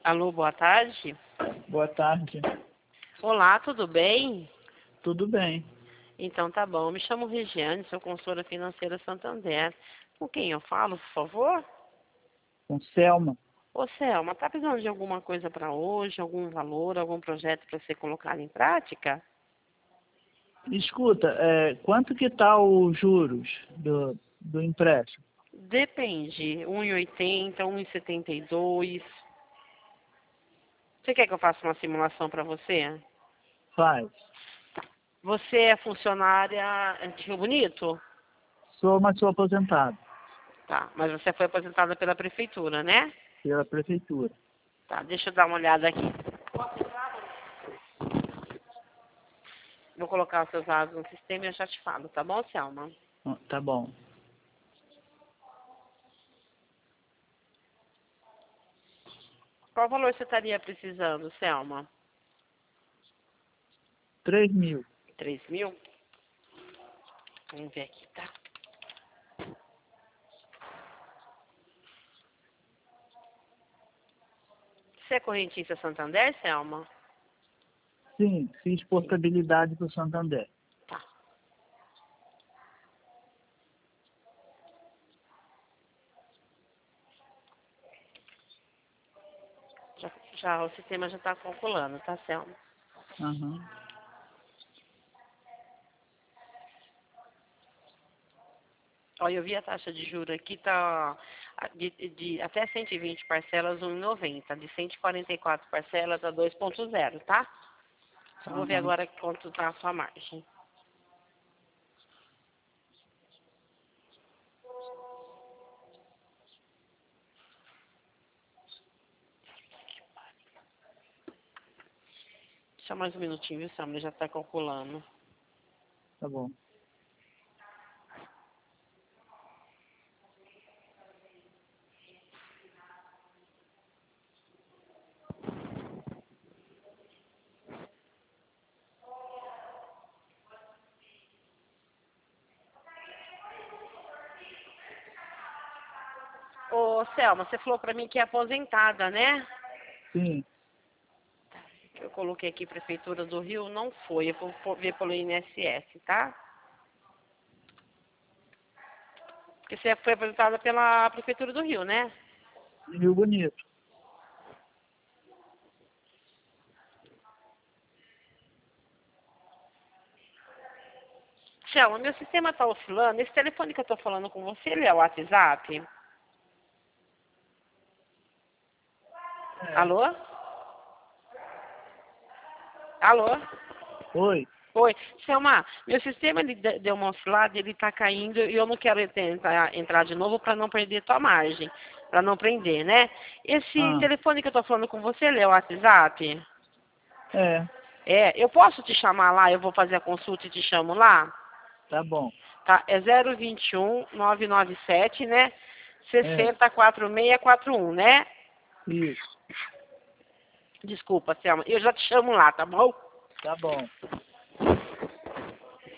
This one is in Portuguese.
Alô, boa tarde. Boa tarde. Olá, tudo bem? Tudo bem. Então tá bom. Me chamo Regiane, sou consultora financeira Santander. Com quem eu falo, por favor? Com Selma. Ô, Selma, tá precisando de alguma coisa para hoje, algum valor, algum projeto para ser colocado em prática? Escuta, quanto que tá os juros do empréstimo? Depende, 1,80, 1,72. Você quer que eu faça uma simulação para você? Faz. Você é funcionária de Rio Bonito? Sou aposentado Tá, mas você foi aposentada pela prefeitura, né? pela prefeitura. Tá, deixa eu dar uma olhada aqui. Vou colocar os seus dados no sistema e eu já te falo, tá bom, Selma? Tá bom. Qual valor você estaria precisando, Selma? 3.000. 3.000? Vamos ver aqui, tá? Você é correntista Santander, Selma? Sim, fiz portabilidade para o Santander. Tá. Já o sistema já está calculando, tá, Selma? Aham. Olha, eu vi a taxa de juros aqui, tá de até 120 parcelas, 1,90. De 144 parcelas a 2,0, tá? Só vou ver Aham. agora quanto tá a sua margem. Só mais um minutinho, viu, Selma? Ele já está calculando. Tá bom. Ô, Selma, você falou pra mim que é aposentada, né? Sim. Eu coloquei aqui Prefeitura do Rio, não foi. Eu vou ver pelo INSS, tá? Porque você foi aposentada pela Prefeitura do Rio, né? Rio Bonito. Selma, meu sistema tá oscilando. Esse telefone que eu tô falando com você, ele é o WhatsApp? É. Alô? Alô? Oi. Oi. Selma, meu sistema ele deu uma oscilada, ele tá caindo e eu não quero tentar entrar de novo para não perder tua margem, para não prender, né? Esse Ah, telefone que eu tô falando com você, ele é o WhatsApp? é. É, eu posso te chamar lá, eu vou fazer a consulta e te chamo lá? Tá bom. Tá, é 021 997, né? É. 604641, né? Isso. Desculpa, Selma. Eu já te chamo lá, tá bom? Tá bom.